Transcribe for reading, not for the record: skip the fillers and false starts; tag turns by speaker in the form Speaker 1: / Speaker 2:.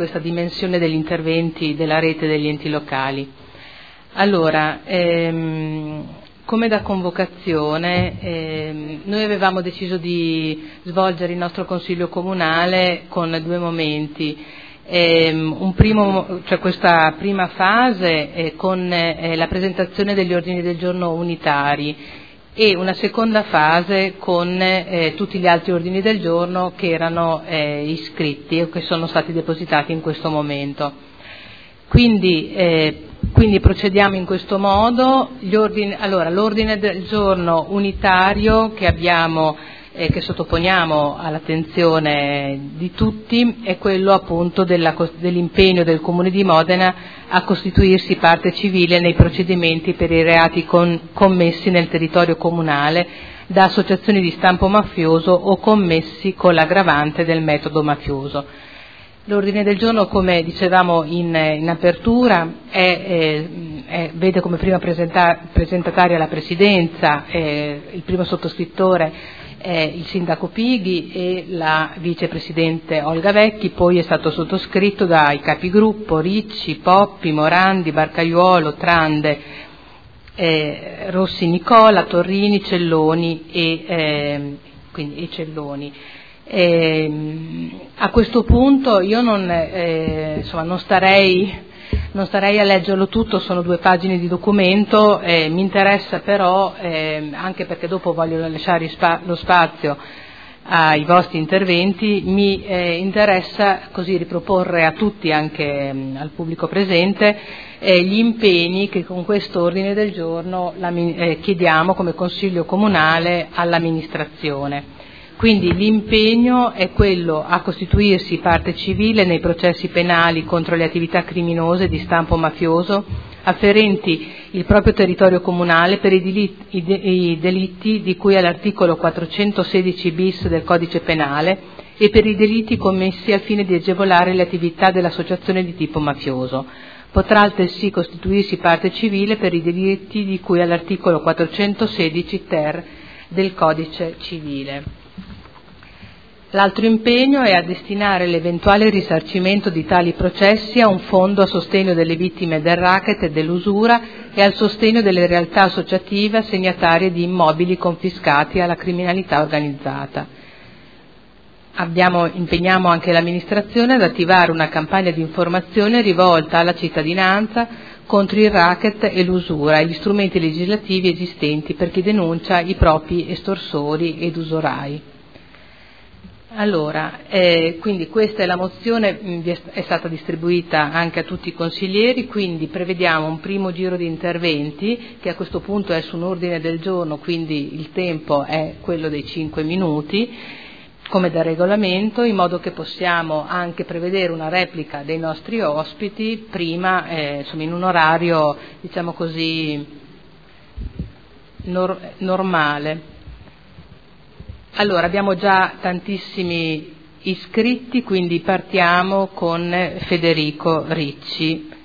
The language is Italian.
Speaker 1: questa dimensione degli interventi della rete degli enti locali. Allora, come da convocazione, noi avevamo deciso di svolgere il nostro Consiglio Comunale con due momenti. Questa prima fase con la presentazione degli ordini del giorno unitari e una seconda fase con tutti gli altri ordini del giorno che erano iscritti o che sono stati depositati in questo momento. Quindi procediamo in questo modo. L'ordine del giorno unitario che abbiamo che sottoponiamo all'attenzione di tutti è quello appunto dell'impegno del Comune di Modena a costituirsi parte civile nei procedimenti per i reati commessi nel territorio comunale da associazioni di stampo mafioso o commessi con l'aggravante del metodo mafioso. L'ordine del giorno, come dicevamo in apertura, vede come prima presentataria la Presidenza, il primo sottoscrittore il Sindaco Pighi e la Vicepresidente Olga Vecchi, poi è stato sottoscritto dai capigruppo Ricci, Poppi, Morandi, Barcaiuolo, Trande, Rossi Nicola, Torrini, Celloni e Celloni. A questo punto io non starei a leggerlo tutto, sono 2 pagine di documento, mi interessa però, anche perché dopo voglio lasciare lo spazio ai vostri interventi, mi interessa così riproporre a tutti, anche al pubblico presente, gli impegni che con questo ordine del giorno chiediamo come Consiglio Comunale all'amministrazione. Quindi l'impegno è quello a costituirsi parte civile nei processi penali contro le attività criminose di stampo mafioso afferenti il proprio territorio comunale per i delitti di cui all'articolo 416 bis del Codice Penale e per i delitti commessi al fine di agevolare le attività dell'associazione di tipo mafioso. Potrà altresì costituirsi parte civile per i delitti di cui all'articolo 416 ter del Codice Civile. L'altro impegno è a destinare l'eventuale risarcimento di tali processi a un fondo a sostegno delle vittime del racket e dell'usura e al sostegno delle realtà associative assegnatarie di immobili confiscati alla criminalità organizzata. Impegniamo anche l'amministrazione ad attivare una campagna di informazione rivolta alla cittadinanza contro il racket e l'usura e gli strumenti legislativi esistenti per chi denuncia i propri estorsori ed usurai. Allora, quindi questa è la mozione, è stata distribuita anche a tutti i consiglieri, quindi prevediamo un primo giro di interventi che a questo punto è su un ordine del giorno, quindi il tempo è quello dei 5 minuti, come da regolamento, in modo che possiamo anche prevedere una replica dei nostri ospiti prima, in un orario, diciamo così, normale. Allora, abbiamo già tantissimi iscritti, quindi partiamo con Federico Ricci.